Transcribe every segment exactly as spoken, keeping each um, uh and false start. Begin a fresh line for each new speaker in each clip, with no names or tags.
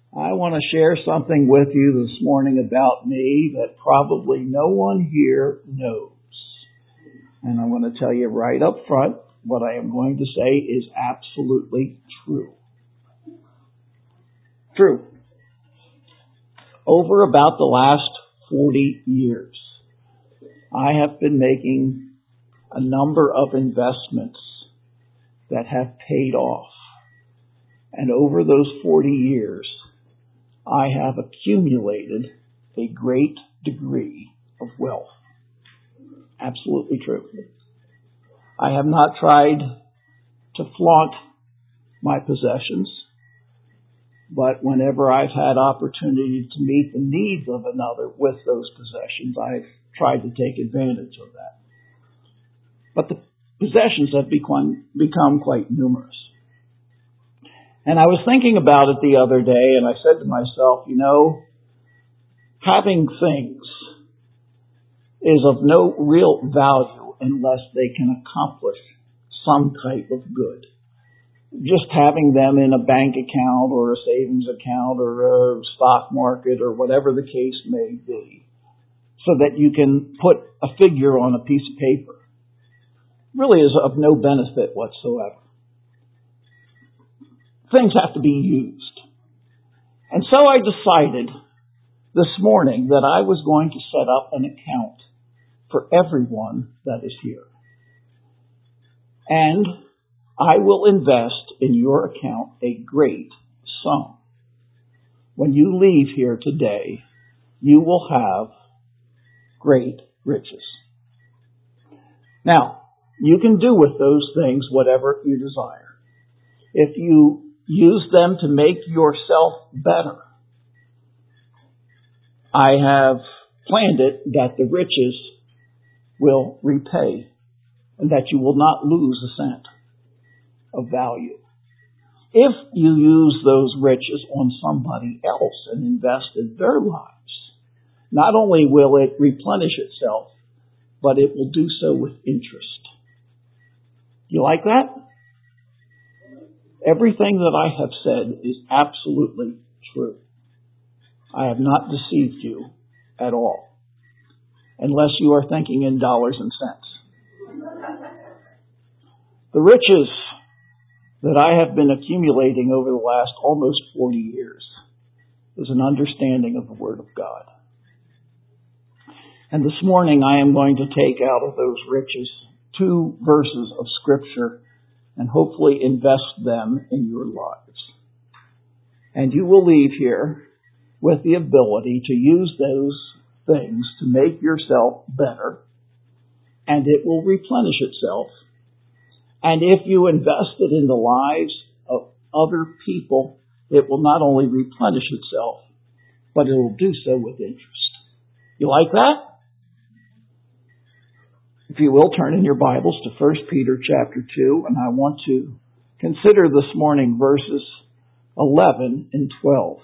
I want to share something with you this morning about me that probably no one here knows. And I want to tell you right up front, what I am going to say is absolutely true. True. Over about the last forty years, I have been making a number of investments that have paid off. And over those forty years, I have accumulated a great degree of wealth. Absolutely true. I have not tried to flaunt my possessions, but whenever I've had opportunity to meet the needs of another with those possessions, I've tried to take advantage of that. But the possessions have become, become quite numerous. And I was thinking about it the other day, and I said to myself, you know, having things is of no real value unless they can accomplish some type of good. Just having them in a bank account or a savings account or a stock market or whatever the case may be, so that you can put a figure on a piece of paper, really is of no benefit whatsoever. Things have to be used. And so I decided this morning that I was going to set up an account for everyone that is here. And I will invest in your account a great sum. When you leave here today, you will have great riches. Now, you can do with those things whatever you desire. If you use them to make yourself better, I have planned it that the riches will repay and that you will not lose a cent of value. If you use those riches on somebody else and invest in their lives, not only will it replenish itself, but it will do so with interest. You like that? Everything that I have said is absolutely true. I have not deceived you at all, unless you are thinking in dollars and cents. The riches that I have been accumulating over the last almost forty years is an understanding of the Word of God. And this morning I am going to take out of those riches two verses of Scripture and hopefully invest them in your lives. And you will leave here with the ability to use those things to make yourself better, and it will replenish itself. And if you invest it in the lives of other people, it will not only replenish itself, but it will do so with interest. You like that? If you will, turn in your Bibles to First Peter chapter two, and I want to consider this morning verses eleven and twelve.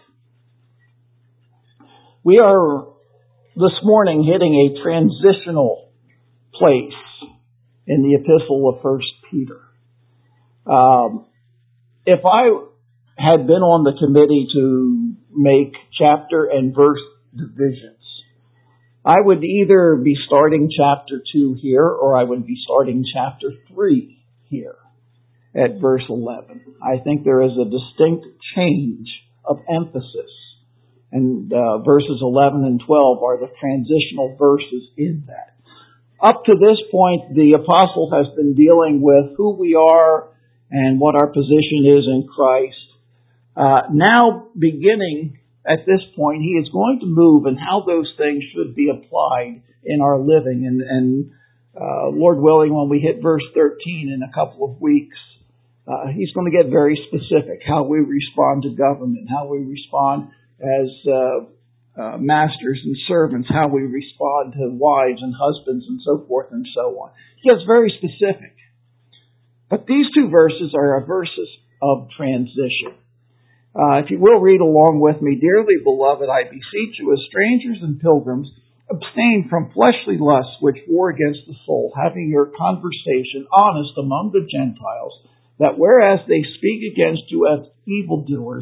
We are this morning hitting a transitional place in the epistle of First Peter. Um, if I had been on the committee to make chapter and verse divisions, I would either be starting chapter two here, or I would be starting chapter three here at verse eleven. I think there is a distinct change of emphasis. And uh, verses eleven and twelve are the transitional verses in that. Up to this point, the apostle has been dealing with who we are and what our position is in Christ. Uh, now, beginning at this point, he is going to move and how those things should be applied in our living. And, and uh, Lord willing, when we hit verse thirteen in a couple of weeks, uh, he's going to get very specific, how we respond to government, how we respond as uh, uh, masters and servants, how we respond to wives and husbands and so forth and so on. He gets very specific. But these two verses are verses of transition. Uh, if you will read along with me, dearly beloved, I beseech you as strangers and pilgrims, abstain from fleshly lusts which war against the soul, having your conversation honest among the Gentiles, that whereas they speak against you as evildoers,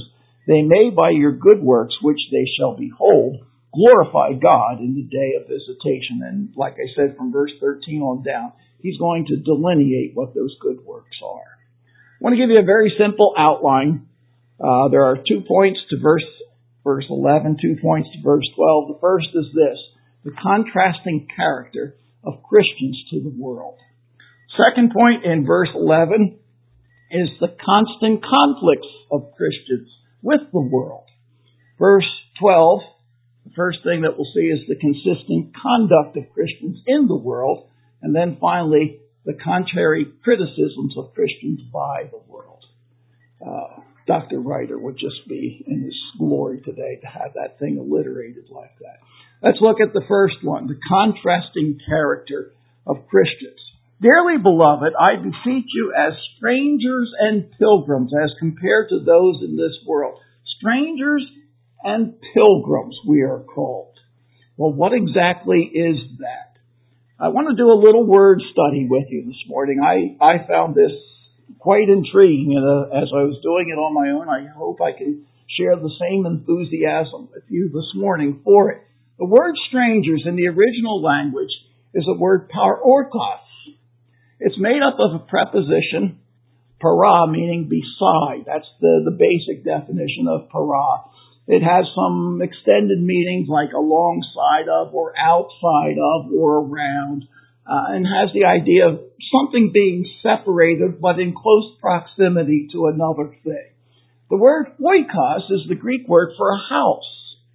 they may by your good works, which they shall behold, glorify God in the day of visitation. And like I said, from verse thirteen on down, he's going to delineate what those good works are. I want to give you a very simple outline. Uh, there are two points to verse verse eleven, two points to verse twelve. The first is this: the contrasting character of Christians to the world. Second point in verse eleven is the constant conflicts of Christians with the world. Verse twelve, the first thing that we'll see is the consistent conduct of Christians in the world. And then finally, the contrary criticisms of Christians by the world. Uh, Doctor Ryder would just be in his glory today to have that thing alliterated like that. Let's look at the first one, the contrasting character of Christians. Dearly beloved, I beseech you as strangers and pilgrims as compared to those in this world. Strangers and pilgrims we are called. Well, what exactly is that? I want to do a little word study with you this morning. I, I found this quite intriguing and, uh, as I was doing it on my own. I hope I can share the same enthusiasm with you this morning for it. The word strangers in the original language is the word parortos. It's made up of a preposition, para, meaning beside. That's the, the basic definition of para. It has some extended meanings like alongside of or outside of or around, uh, and has the idea of something being separated but in close proximity to another thing. The word oikos is the Greek word for a house.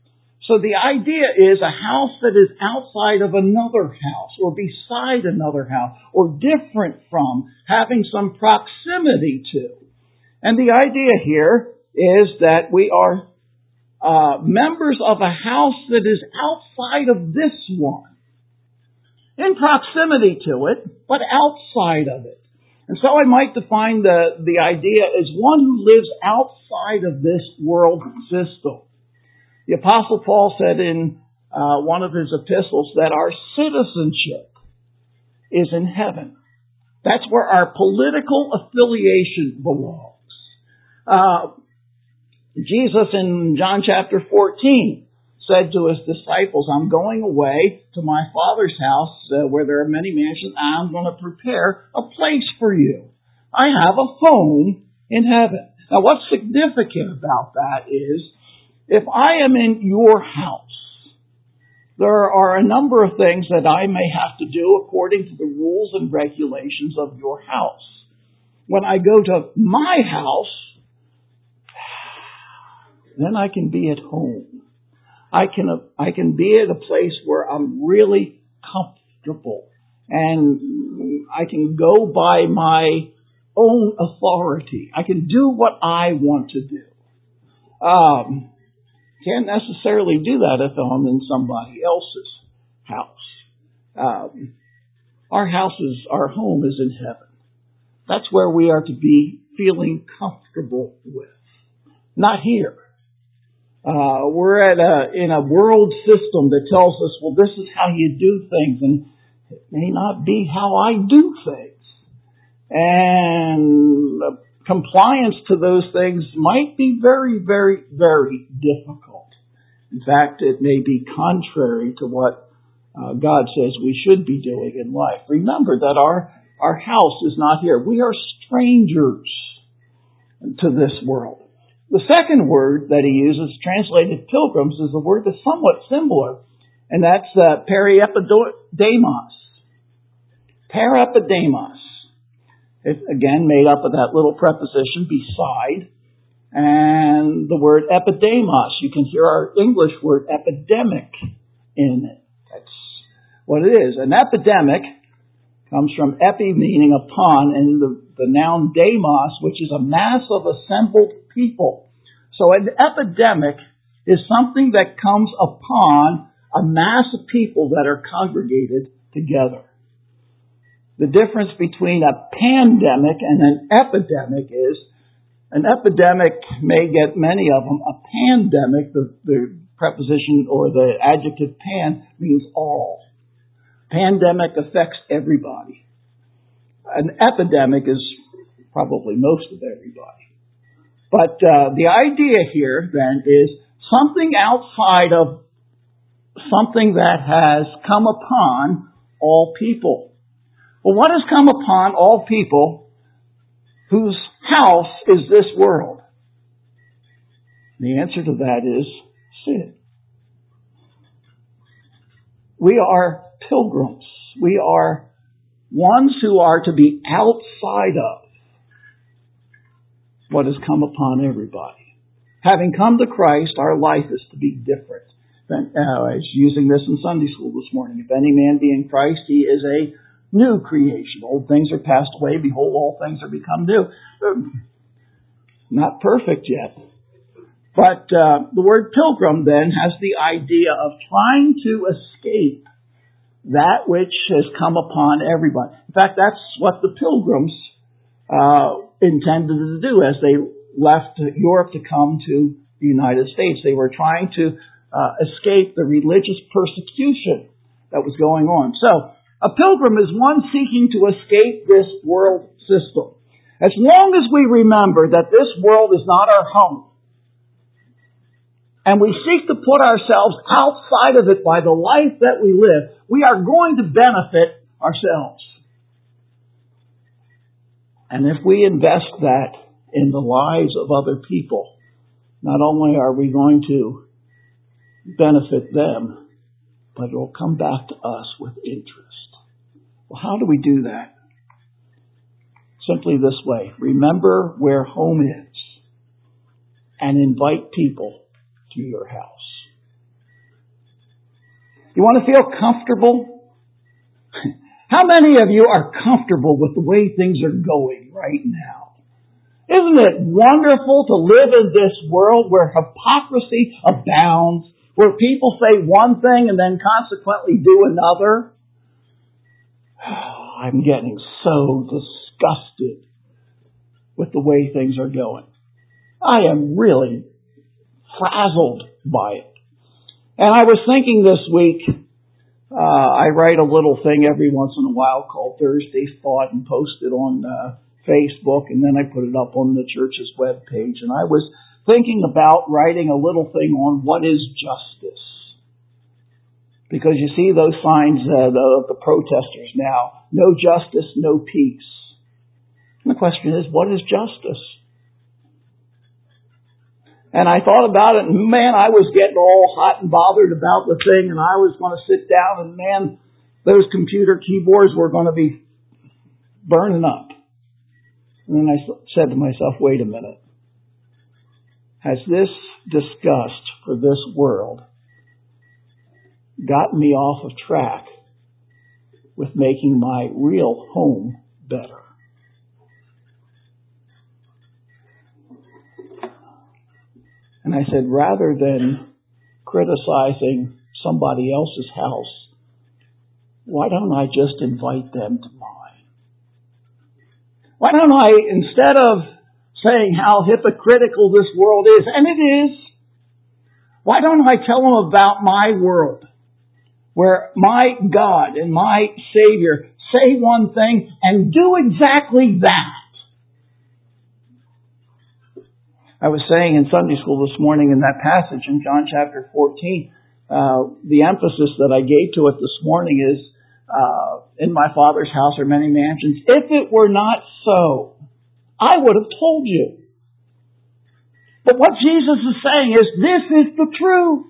So the idea is a house that is outside of another house or beside another house or different from, having some proximity to. And the idea here is that we are uh, members of a house that is outside of this one. In proximity to it, but outside of it. And so I might define the, the idea as one who lives outside of this world system. The Apostle Paul said in uh, one of his epistles that our citizenship is in heaven. That's where our political affiliation belongs. Uh, Jesus in John chapter fourteen said to his disciples, I'm going away to my Father's house uh, where there are many mansions. I'm going to prepare a place for you. I have a home in heaven. Now what's significant about that is, if I am in your house, there are a number of things that I may have to do according to the rules and regulations of your house. When I go to my house, then I can be at home. I can I can be at a place where I'm really comfortable, and I can go by my own authority. I can do what I want to do. Um, Can't necessarily do that if I'm in somebody else's house. Um, our house is, our home is in heaven. That's where we are to be feeling comfortable with. Not here. Uh, we're at a, in a world system that tells us, well, this is how you do things, and it may not be how I do things. And uh, compliance to those things might be very, very, very difficult. In fact, it may be contrary to what uh, God says we should be doing in life. Remember that our, our house is not here. We are strangers to this world. The second word that he uses, translated pilgrims, is a word that's somewhat similar, and that's uh, periepidemos. Periepidemos. It's again made up of that little preposition, beside, and the word epidemos. You can hear our English word epidemic in it. That's what it is. An epidemic comes from epi, meaning upon, and the, the noun demos, which is a mass of assembled people. So an epidemic is something that comes upon a mass of people that are congregated together. The difference between a pandemic and an epidemic is an epidemic may get many of them. A pandemic, the, the preposition or the adjective pan, means all. Pandemic affects everybody. An epidemic is probably most of everybody. But uh, the idea here then is something outside of something that has come upon all people. Well, what has come upon all people whose house is this world? The answer to that is sin. We are pilgrims. We are ones who are to be outside of what has come upon everybody. Having come to Christ, our life is to be different. Than, uh, I was using this in Sunday school this morning. If any man be in Christ, he is a new creation. Old things are passed away. Behold, all things are become new. Not perfect yet. But uh, the word pilgrim then has the idea of trying to escape that which has come upon everybody. In fact, that's what the pilgrims uh, intended to do as they left Europe to come to the United States. They were trying to uh, escape the religious persecution that was going on. So, a pilgrim is one seeking to escape this world system. As long as we remember that this world is not our home, and we seek to put ourselves outside of it by the life that we live, we are going to benefit ourselves. And if we invest that in the lives of other people, not only are we going to benefit them, but it will come back to us with interest. Well, how do we do that? Simply this way. Remember where home is and invite people to your house. You want to feel comfortable? How many of you are comfortable with the way things are going right now? Isn't it wonderful to live in this world where hypocrisy abounds, where people say one thing and then consequently do another? I'm getting so disgusted with the way things are going. I am really frazzled by it. And I was thinking this week, uh, I write a little thing every once in a while called Thursday's Thought and post it on uh, Facebook, and then I put it up on the church's webpage. And I was thinking about writing a little thing on what is justice. Because you see those signs uh, the, of the protesters now, no justice, no peace. And the question is, what is justice? And I thought about it, and man, I was getting all hot and bothered about the thing, and I was going to sit down, and man, those computer keyboards were going to be burning up. And then I said to myself, wait a minute. Has this disgust for this world gotten me off of track with making my real home better? And I said, rather than criticizing somebody else's house, why don't I just invite them to mine? Why don't I, instead of saying how hypocritical this world is, and it is, why don't I tell them about my world, where my God and my Savior say one thing and do exactly that? I was saying in Sunday school this morning in that passage in John chapter fourteen, uh, the emphasis that I gave to it this morning is, uh, in my Father's house are many mansions. If it were not so, I would have told you. But what Jesus is saying is, this is the truth.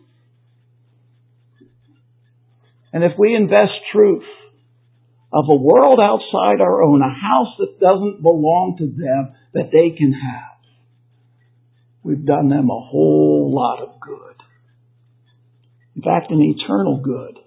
And if we invest truth of a world outside our own, a house that doesn't belong to them, that they can have, we've done them a whole lot of good. In fact, an eternal good.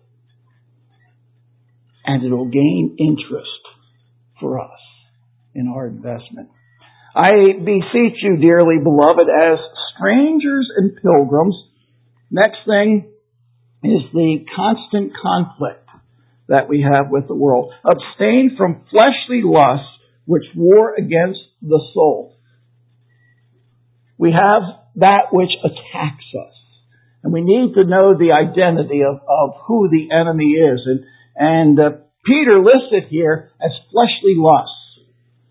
And it'll gain interest for us in our investment. I beseech you, dearly beloved, as strangers and pilgrims, next thing is the constant conflict that we have with the world. Abstain from fleshly lusts which war against the soul. We have that which attacks us. And we need to know the identity of, of who the enemy is. And, and uh, Peter lists it here as fleshly lusts.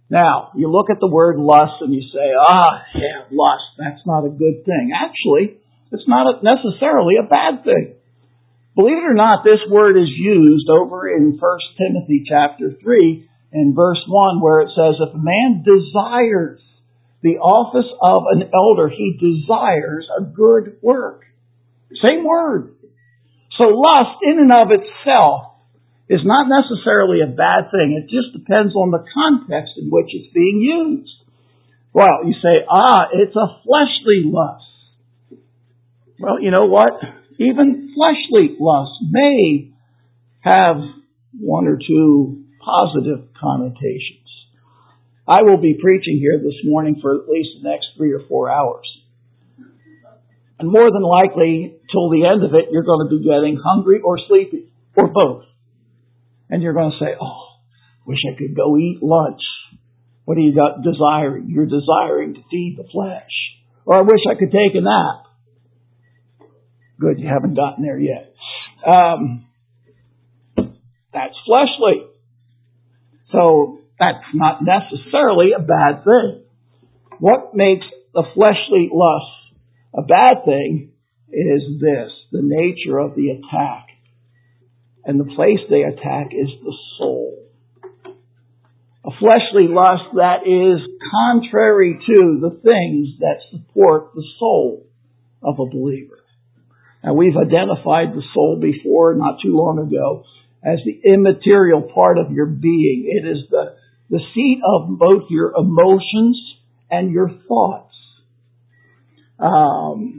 Now, you look at the word lust and you say, ah, yeah, lust, that's not a good thing. Actually, it's not necessarily a bad thing. Believe it or not, this word is used over in First Timothy chapter three and verse one, where it says, if a man desires the office of an elder, he desires a good work. Same word. So lust in and of itself is not necessarily a bad thing. It just depends on the context in which it's being used. Well, you say, ah, it's a fleshly lust. Well, you know what? Even fleshly lust may have one or two positive connotations. I will be preaching here this morning for at least the next three or four hours. And more than likely, till the end of it, you're going to be getting hungry or sleepy, or both. And you're going to say, oh, wish I could go eat lunch. What are you desiring? You're desiring to feed the flesh. Or I wish I could take a nap. Good, you haven't gotten there yet. Um, that's fleshly. So that's not necessarily a bad thing. What makes the fleshly lust a bad thing is this, the nature of the attack. And the place they attack is the soul. A fleshly lust that is contrary to the things that support the soul of a believer. Now, we've identified the soul before, not too long ago, as the immaterial part of your being. It is the, the seat of both your emotions and your thoughts. Um,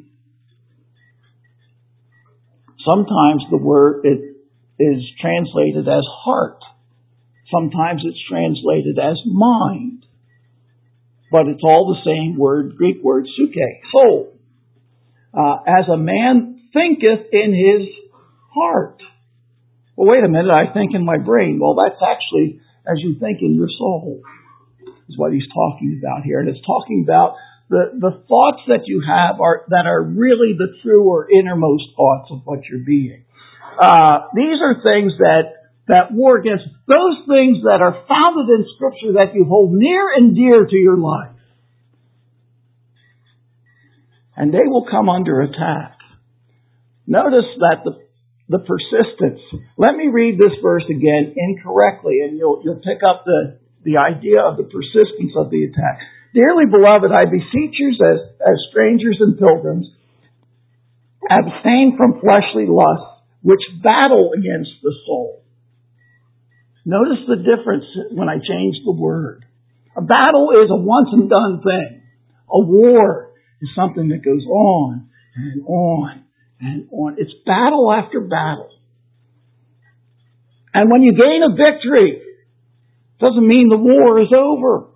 sometimes the word it is translated as heart. Sometimes it's translated as mind. But it's all the same word, Greek word, psyche, soul. Uh, as a man thinketh in his heart. Well, wait a minute, I think in my brain. Well, that's actually as you think in your soul, is what he's talking about here. And it's talking about the, the thoughts that you have are that are really the true or innermost thoughts of what you're being. Uh, these are things that, that war against those things that are founded in Scripture that you hold near and dear to your life. And they will come under attack. Notice that the, the persistence. Let me read this verse again incorrectly, and you'll, you'll pick up the, the idea of the persistence of the attack. Dearly beloved, I beseech you as, as strangers and pilgrims, abstain from fleshly lusts, which battle against the soul. Notice the difference when I change the word. A battle is a once and done thing. A war is something that goes on and on and on. It's battle after battle. And when you gain a victory, it doesn't mean the war is over.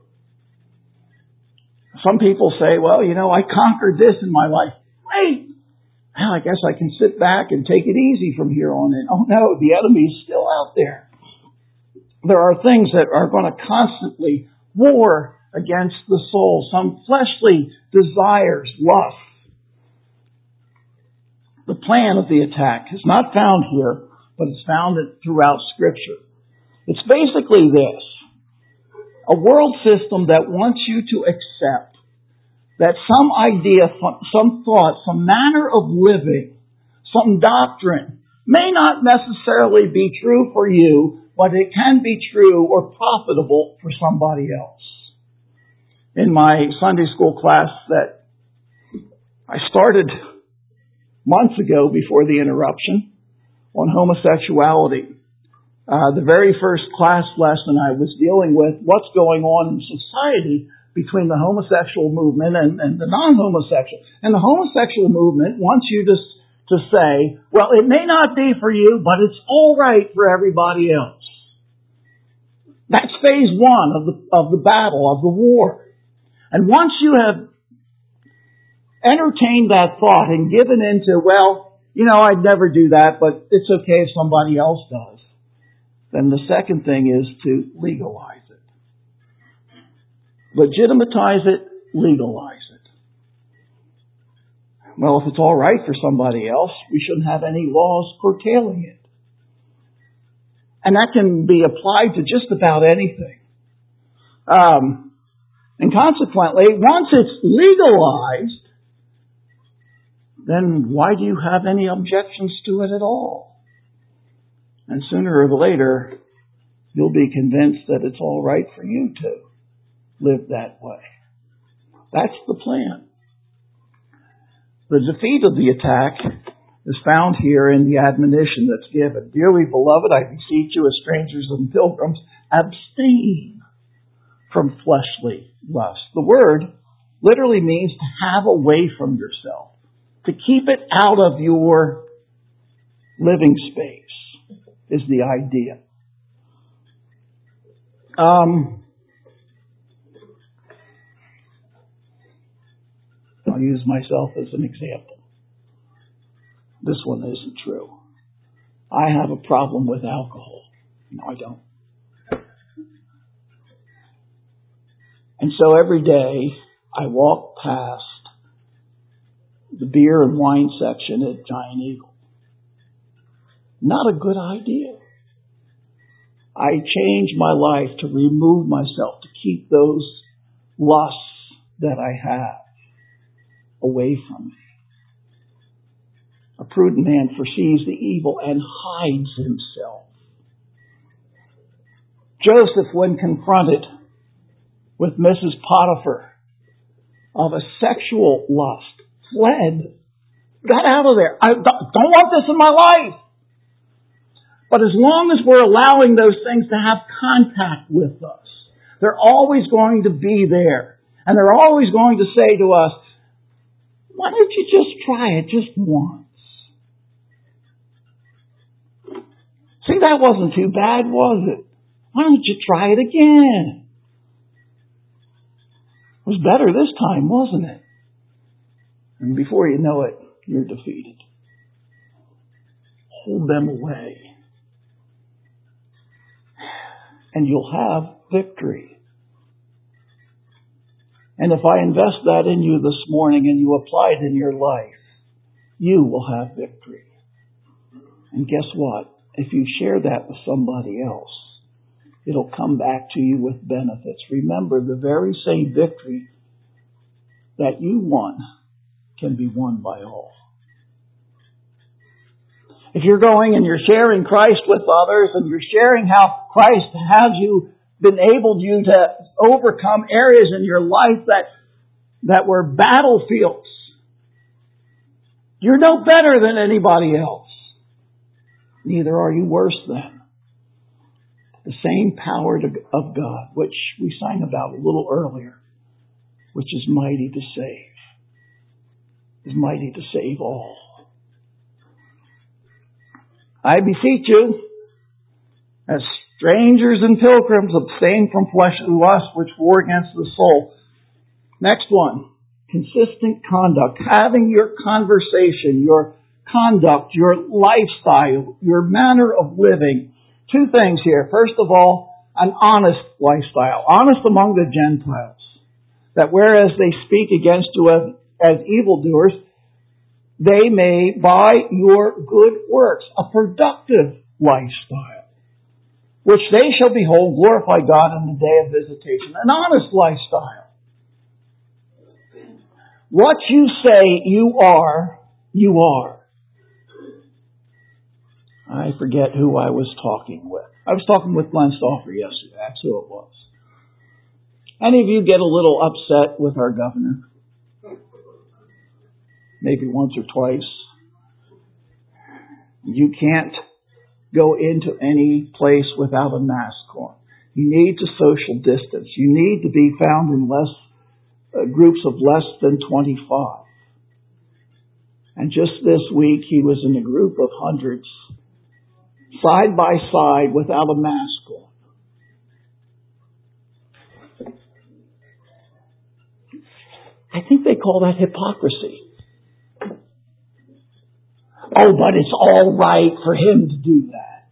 Some people say, well, you know, I conquered this in my life. Great. Well, I guess I can sit back and take it easy from here on in. Oh no, the enemy is still out there. There are things that are going to constantly war against the soul. Some fleshly desires, lust. The plan of the attack is not found here, but it's found throughout Scripture. It's basically this. A world system that wants you to accept that some idea, some thought, some manner of living, some doctrine may not necessarily be true for you, but it can be true or profitable for somebody else. In my Sunday school class that I started months ago before the interruption on homosexuality, uh, the very first class lesson I was dealing with what's going on in society between the homosexual movement and, and the non-homosexual. And the homosexual movement wants you to, to say, well, it may not be for you, but it's all right for everybody else. That's phase one of the, of the battle, of the war. And once you have entertained that thought and given into, well, you know, I'd never do that, but it's okay if somebody else does, then the second thing is to legalize it. Legitimatize it, legalize it. Well, if it's all right for somebody else, we shouldn't have any laws curtailing it. And that can be applied to just about anything. Um, and consequently, once it's legalized, then why do you have any objections to it at all? And sooner or later, you'll be convinced that it's all right for you to live that way. That's the plan. The defeat of the attack is found here in the admonition that's given. Dearly beloved, I beseech you as strangers and pilgrims, abstain from fleshly lust. The word literally means to have away from yourself, to keep it out of your living space is the idea. Um, I'll use myself as an example. This one isn't true. I have a problem with alcohol. No, I don't. And so every day I walk past the beer and wine section at Giant Eagle. Not a good idea. I change my life to remove myself, to keep those lusts that I have away from me. A prudent man foresees the evil and hides himself. Joseph, when confronted with Missus Potiphar of a sexual lust, fled, got out of there. I don't want this in my life. But as long as we're allowing those things to have contact with us, they're always going to be there. And they're always going to say to us, why don't you just try it just once? See, that wasn't too bad, was it? Why don't you try it again? It was better this time, wasn't it? And before you know it, you're defeated. Hold them away. And you'll have victory. And if I invest that in you this morning and you apply it in your life, you will have victory. And guess what? If you share that with somebody else, it'll come back to you with benefits. Remember, the very same victory that you won can be won by all. If you're going and you're sharing Christ with others and you're sharing how Christ has you been able you to overcome areas in your life that that were battlefields, you're no better than anybody else. Neither are you worse than. The same power to, of God, which we sang about a little earlier, which is mighty to save, is mighty to save all. I beseech you, as strangers and pilgrims, abstain from fleshly lusts which war against the soul. Next one, consistent conduct. Having your conversation, your conduct, your lifestyle, your manner of living. Two things here. First of all, an honest lifestyle. Honest among the Gentiles. That whereas they speak against you as, as evildoers, they may, by your good works, a productive lifestyle, which they shall behold, glorify God in the day of visitation. An honest lifestyle. What you say you are, you are. I forget who I was talking with. I was talking with Glenn Stauffer yesterday. That's who it was. Any of you get a little upset with our governor? Maybe once or twice. You can't go into any place without a mask on. You need to social distance. You need to be found in less uh, groups of less than twenty-five. And just this week, he was in a group of hundreds, side by side, without a mask on. I think they call that hypocrisy. Oh, but it's all right for him to do that.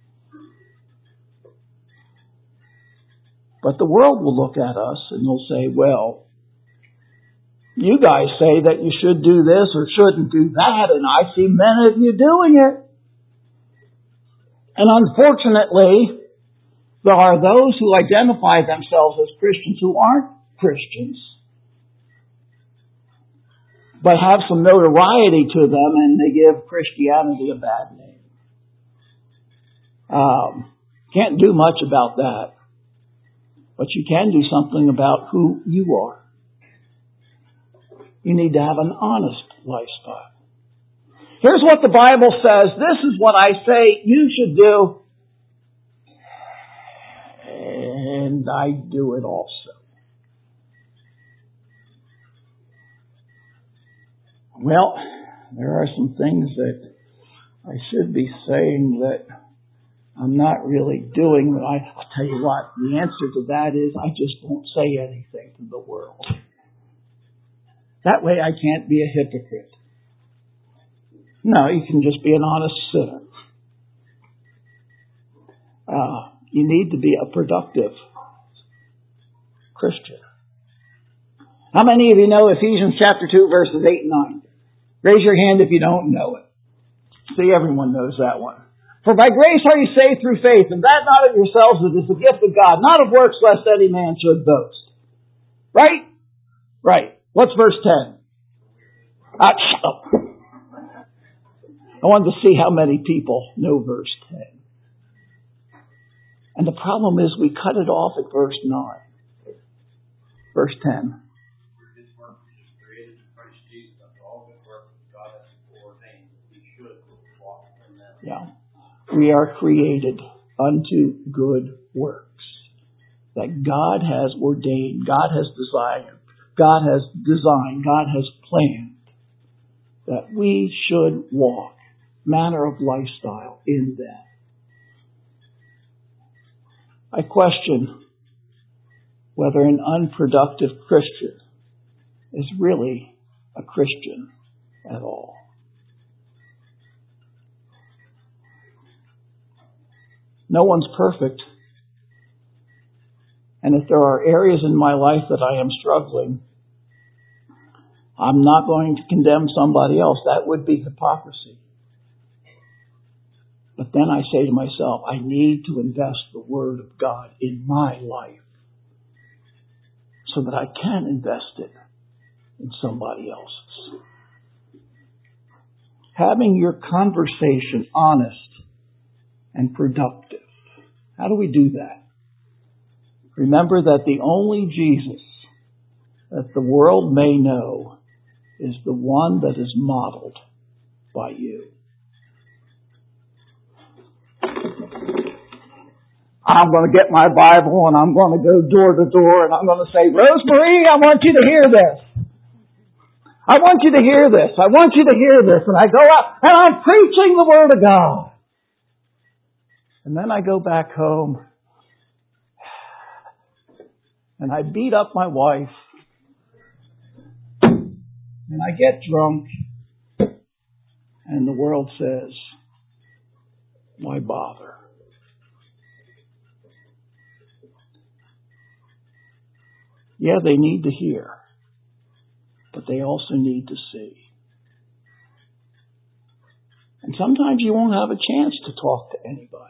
But the world will look at us and they'll say, well, you guys say that you should do this or shouldn't do that, and I see many of you doing it. And unfortunately, There are those who identify themselves as Christians who aren't Christians, but have some notoriety to them, and they give Christianity a bad name. Um, can't do much about that, but you can do something about who you are. You need to have an honest lifestyle. Here's what the Bible says. This is what I say you should do. And I do it also. Well, there are some things that I should be saying that I'm not really doing. But I, I'll tell you what, the answer to that is I just won't say anything to the world. That way I can't be a hypocrite. No, you can just be an honest sinner. Uh, you need to be a productive Christian. How many of you know Ephesians chapter two, verses eight and nine? Raise your hand if you don't know it. See, everyone knows that one. For by grace are you saved through faith, and that not of yourselves, it is the gift of God, not of works, lest any man should boast. Right? Right. What's verse ten? Ah, shut up. I wanted to see how many people know verse ten. And the problem is we cut it off at verse nine. Verse ten. Yeah. We are created unto good works that God has ordained, God has desired, God has designed, God has planned that we should walk, manner of lifestyle in them. I question whether an unproductive Christian is really a Christian at all. No one's perfect. And if there are areas in my life that I am struggling, I'm not going to condemn somebody else. That would be hypocrisy. But then I say to myself, I need to invest the Word of God in my life so that I can invest it in somebody else's. Having your conversation honest and productive. How do we do that? Remember that the only Jesus that the world may know is the one that is modeled by you. I'm going to get my Bible and I'm going to go door to door and I'm going to say, Rosemarie, I want you to hear this. I want you to hear this. I want you to hear this. And I go out and I'm preaching the Word of God. And then I go back home and I beat up my wife and I get drunk and the world says, why bother? Yeah, they need to hear, but they also need to see. And sometimes you won't have a chance to talk to anybody.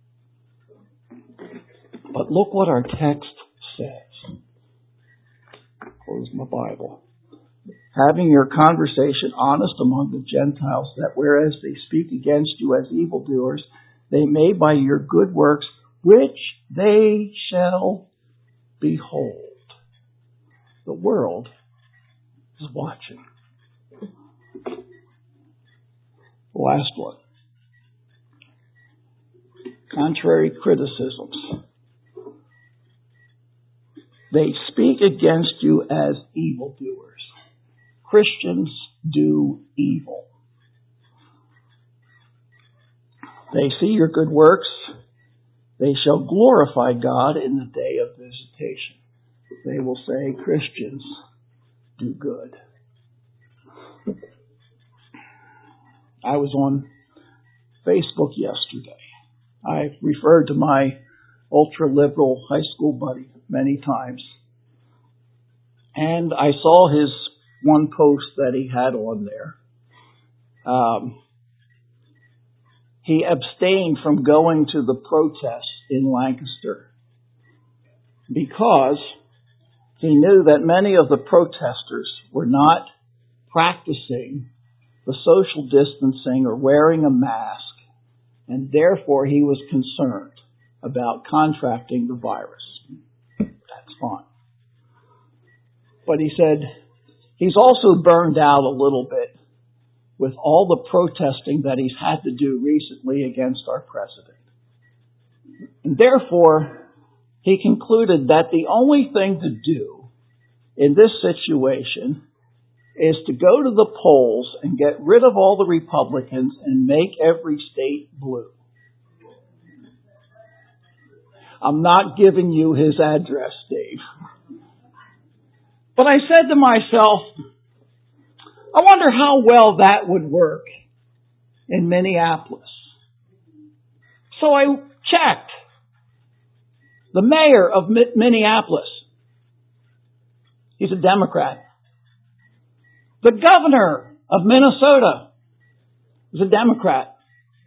But look what our text says. Close my Bible. Having your conversation honest among the Gentiles, that whereas they speak against you as evildoers, they may by your good works, which they shall behold. The world is watching. The last one. Contrary criticisms. They speak against you as evildoers. Christians do evil. They see your good works. They shall glorify God in the day of visitation. They will say, Christians do good. I was on Facebook yesterday. I referred to my ultra-liberal high school buddy many times. And I saw his one post that he had on there. Um, he abstained from going to the protest in Lancaster because he knew that many of the protesters were not practicing the social distancing or wearing a mask, and therefore he was concerned about contracting the virus. That's fine. But he said he's also burned out a little bit with all the protesting that he's had to do recently against our president. And therefore, he concluded that the only thing to do in this situation is to go to the polls and get rid of all the Republicans and make every state blue. I'm not giving you his address, Dave. But I said to myself, I wonder how well that would work in Minneapolis. So I checked. The mayor of Minneapolis, he's a Democrat. The governor of Minnesota is a Democrat.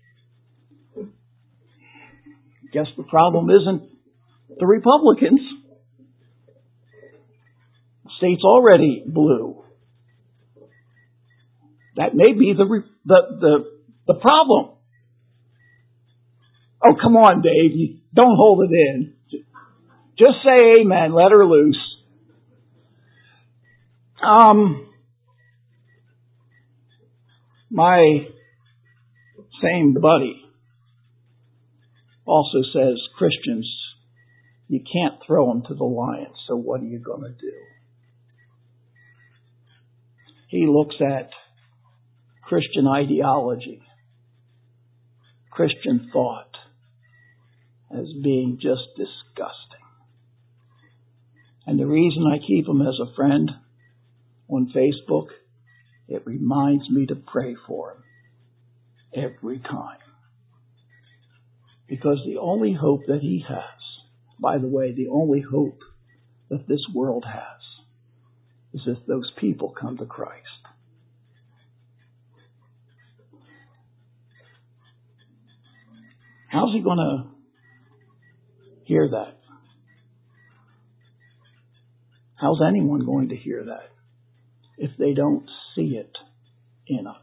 Guess the problem isn't the Republicans. The state's already blue. That may be the the the, the problem. Oh, come on, Dave. You don't hold it in. Just say amen. Let her loose. Um, my same buddy also says, Christians, you can't throw them to the lions, so what are you going to do? He looks at Christian ideology, Christian thought, as being just disgusting. And the reason I keep him as a friend on Facebook, it reminds me to pray for him every time. Because the only hope that he has, by the way, the only hope that this world has, is if those people come to Christ. How's he going to hear that? How's anyone going to hear that if they don't see it in us?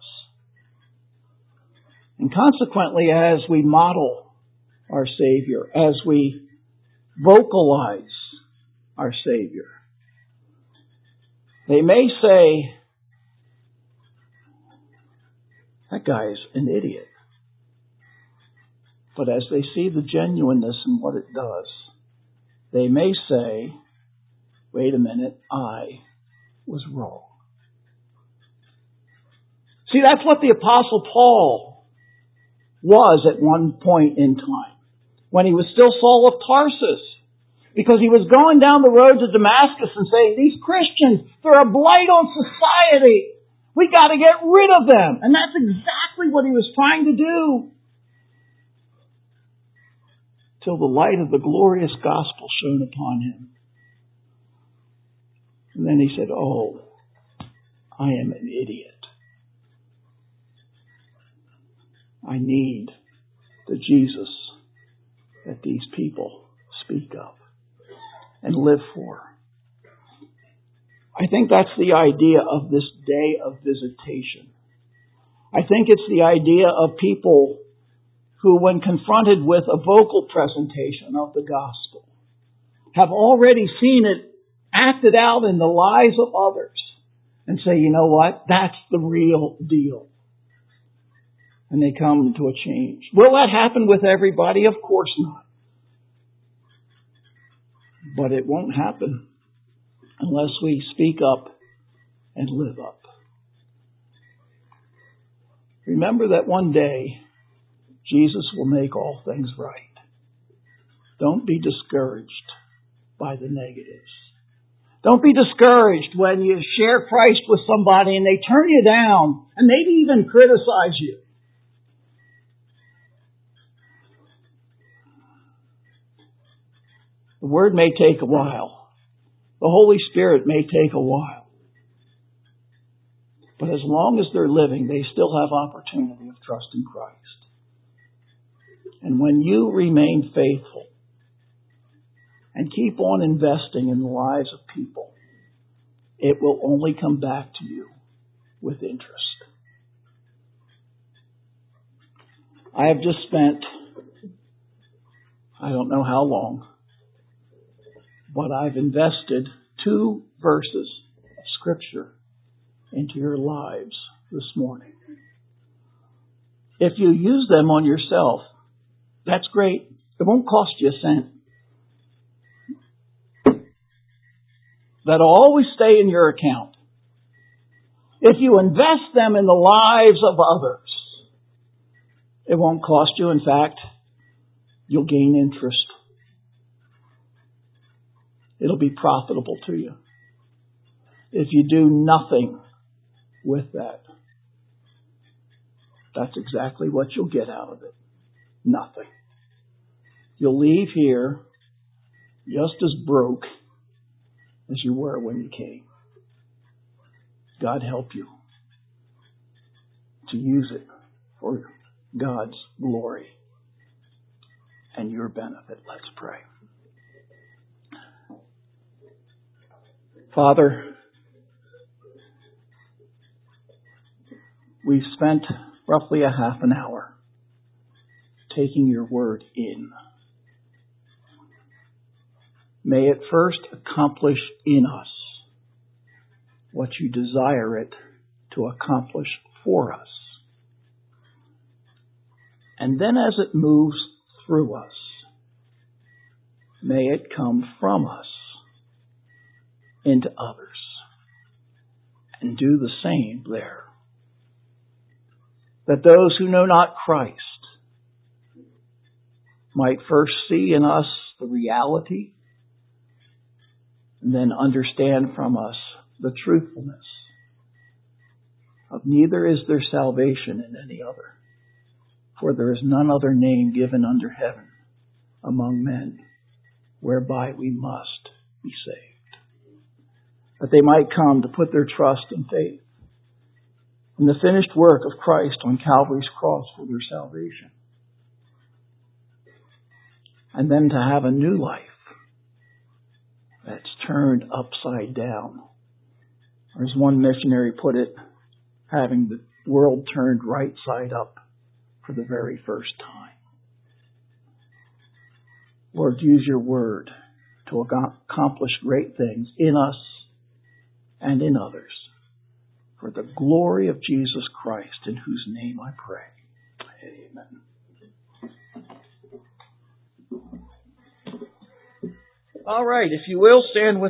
And consequently, as we model our Savior, as we vocalize our Savior, they may say, that guy's an idiot. But as they see the genuineness in what it does, they may say, wait a minute, I was wrong. See, that's what the Apostle Paul was at one point in time, when he was still Saul of Tarsus. Because he was going down the road to Damascus and saying, these Christians, they're a blight on society. We got to get rid of them. And that's exactly what he was trying to do. Till the light of the glorious gospel shone upon him. And then he said, oh, I am an idiot. I need the Jesus that these people speak of and live for. I think that's the idea of this day of visitation. I think it's the idea of people who, when confronted with a vocal presentation of the gospel, have already seen it acted out in the lives of others and say, you know what? That's the real deal. And they come to a change. Will that happen with everybody? Of course not. But it won't happen unless we speak up and live up. Remember that one day Jesus will make all things right. Don't be discouraged by the negatives. Don't be discouraged when you share Christ with somebody and they turn you down and maybe even criticize you. The Word may take a while. The Holy Spirit may take a while. But as long as they're living, they still have opportunity of trusting Christ. And when you remain faithful and keep on investing in the lives of people, it will only come back to you with interest. I have just spent, I don't know how long, but I've invested two verses of Scripture into your lives this morning. If you use them on yourself, that's great. It won't cost you a cent. That'll always stay in your account. If you invest them in the lives of others, it won't cost you. In fact, you'll gain interest. It'll be profitable to you. If you do nothing with that, that's exactly what you'll get out of it. Nothing. You'll leave here just as broke as you were when you came. God help you to use it for God's glory and your benefit. Let's pray. Father, we've spent roughly a half an hour taking your word in. May it first accomplish in us what you desire it to accomplish for us. And then as it moves through us, may it come from us into others and do the same there. That those who know not Christ might first see in us the reality and then understand from us the truthfulness of neither is there salvation in any other, for there is none other name given under heaven among men whereby we must be saved. That they might come to put their trust and faith in the finished work of Christ on Calvary's cross for their salvation. And then to have a new life that's turned upside down. Or as one missionary put it, having the world turned right side up for the very first time. Lord, use your word to accomplish great things in us and in others, for the glory of Jesus Christ, in whose name I pray. Amen. All right, if you will, stand with